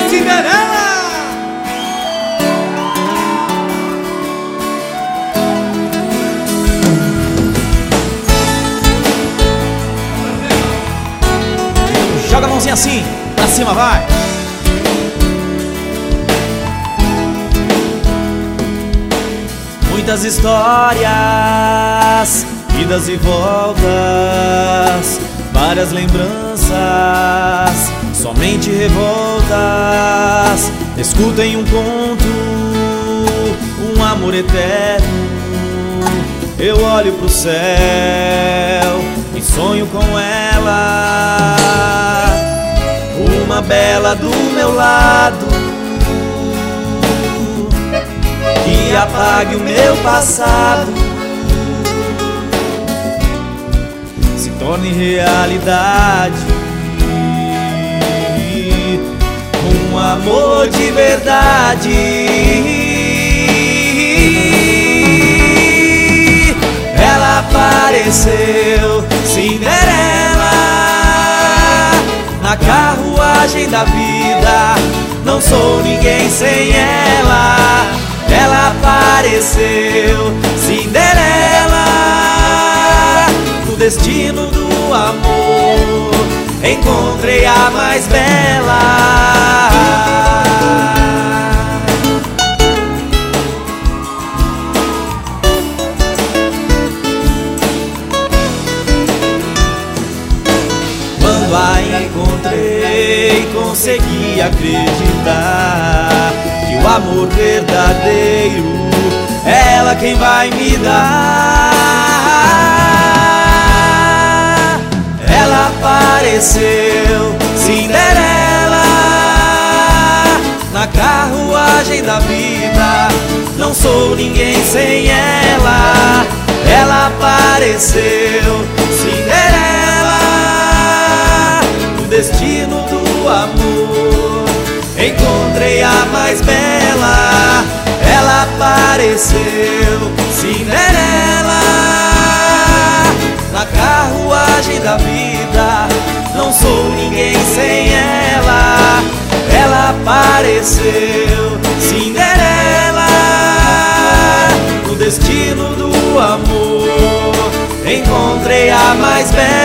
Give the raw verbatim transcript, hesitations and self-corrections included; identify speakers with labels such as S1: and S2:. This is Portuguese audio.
S1: Cinderela! Joga a mãozinha assim, pra cima, vai! Muitas histórias, idas e voltas, várias lembranças, somente revoltas. Escutem um conto, um amor eterno. Eu olho pro céu e sonho com ela, uma bela do meu lado, que apague o meu passado, se torne realidade, um amor de verdade. Ela apareceu, Cinderela, na carruagem da vida. Não sou ninguém sem ela. Ela apareceu, Cinderela, no destino do amor. Encontrei a mais bela. Quando a encontrei, consegui acreditar que o amor verdadeiro é ela quem vai me dar. Ela apareceu, Cinderela, na carruagem da vida. Não sou ninguém sem ela. Ela apareceu, Cinderela, no destino do amor. Encontrei a mais bela. Ela apareceu, Cinderela, na carruagem da vida. Não sou ninguém sem ela. Ela apareceu, Cinderela, no destino do amor. Encontrei a mais bela.